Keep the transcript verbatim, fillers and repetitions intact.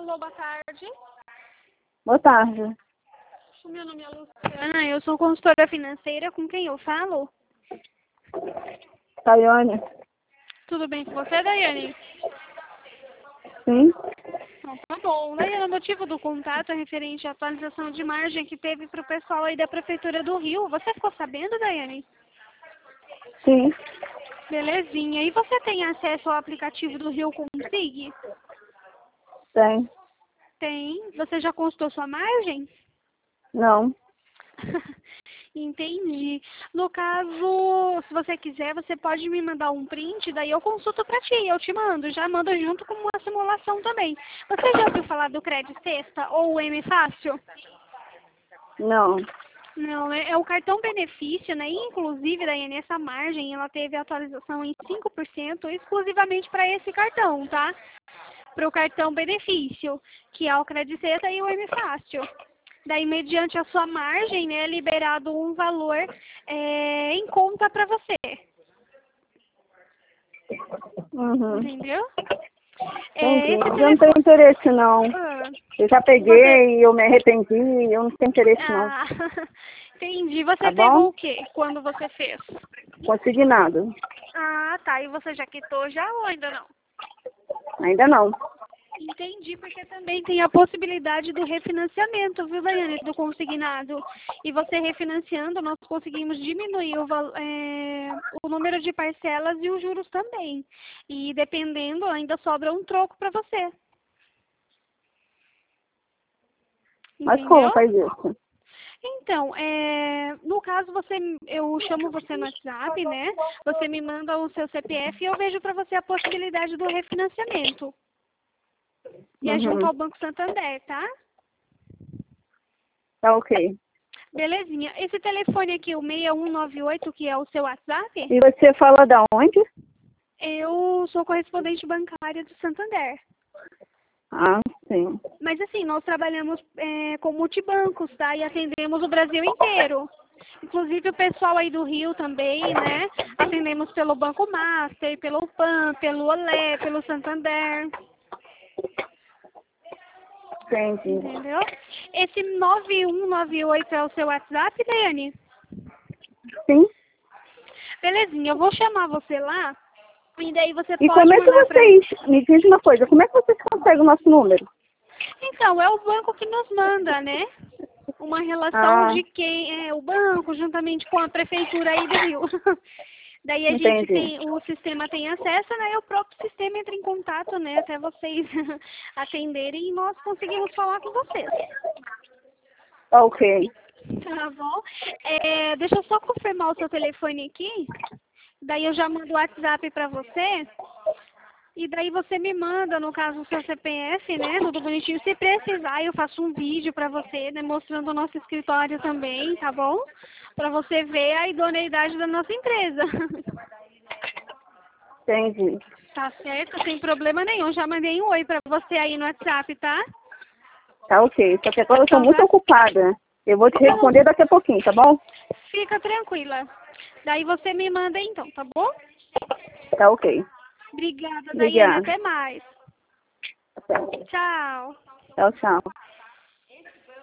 Alô, boa tarde. Boa tarde. O meu nome é Luciana, eu sou consultora financeira. Com quem eu falo? Tayane. Tudo bem com você, Daiane? Sim. Então, tá bom. Daiane, o motivo do contato é referente à atualização de margem que teve para o pessoal aí da Prefeitura do Rio. Você ficou sabendo, Daiane? Sim. Belezinha. E você tem acesso ao aplicativo do Rio Consig? Tem. Tem. Você já consultou sua margem? Não. Entendi. No caso, se você quiser, você pode me mandar um print, daí eu consulto pra ti, eu te mando, já mando junto com uma simulação também. Você já ouviu falar do Credit Sexta ou o M Fácil? Não. Não, né? É o cartão benefício, né? Inclusive, daí nessa margem, ela teve atualização em cinco por cento exclusivamente para esse cartão, tá? Para o cartão benefício, que é o Credit Sexta e o M Fácil. Daí, mediante a sua margem, né, é liberado um valor é, em conta para você. Uhum. Entendeu? É, Entendi. esse Eu não tenho telefone... interesse, não. Ah, Eu já você... peguei, eu me arrependi, eu não tenho interesse, não. Ah, entendi. Você Tá pegou bom? o quê quando você fez? Consignado. Ah, tá. E você já quitou já ou ainda não? Ainda não. Entendi, porque também tem a possibilidade do refinanciamento, viu, Daiane, do consignado. E você refinanciando, nós conseguimos diminuir o, val- é, o número de parcelas e os juros também. E dependendo, ainda sobra um troco para você. Mas como Entendeu? faz isso? Então, é, no caso, você, eu chamo você no WhatsApp, né? Você me manda o seu C P F e eu vejo para você a possibilidade do refinanciamento. E é junto Uhum. ao Banco Santander, tá? Tá ok. Belezinha. Esse telefone aqui, o seis um nove oito, que é o seu WhatsApp, E você fala da onde? eu sou correspondente bancária do Santander. Ah, sim. Mas assim, nós trabalhamos é, com multibancos, tá? E atendemos o Brasil inteiro. Inclusive o pessoal aí do Rio também, né? Atendemos pelo Banco Master, pelo PAN, pelo Olé, pelo Santander. Entendi. Entendeu? Esse nove um nove oito é o seu WhatsApp, Daiane? Sim. Belezinha, eu vou chamar você lá. E daí você E pode como é que mandar pra mim. vocês, me diz uma coisa, como é que vocês conseguem o nosso número? Então, é o banco que nos manda, né? Uma relação Ah, de quem é o banco, juntamente com a prefeitura aí do Rio. Daí a gente entendi. tem, o sistema tem acesso, né? E o próprio sistema entra em contato, né? Até vocês atenderem e nós conseguimos falar com vocês. Tá ok. Tá bom? É, deixa eu só confirmar o seu telefone aqui. Daí eu já mando o WhatsApp pra você. E daí você me manda, no caso, o seu C P F, né? Tudo bonitinho. Se precisar, eu faço um vídeo pra você, né? Mostrando o nosso escritório também, tá bom? Pra você ver a idoneidade da nossa empresa. Entendi. Tá certo? Sem problema nenhum. Já mandei um oi pra você aí no WhatsApp, tá? Tá ok. Só que agora eu tô Então muito tá. ocupada. Eu vou te Não, responder daqui a pouquinho, tá bom? fica tranquila. Daí você me manda então, tá bom? Tá ok. Obrigada, Daiane. Obrigada. Até mais. Tchau. Tchau, tchau.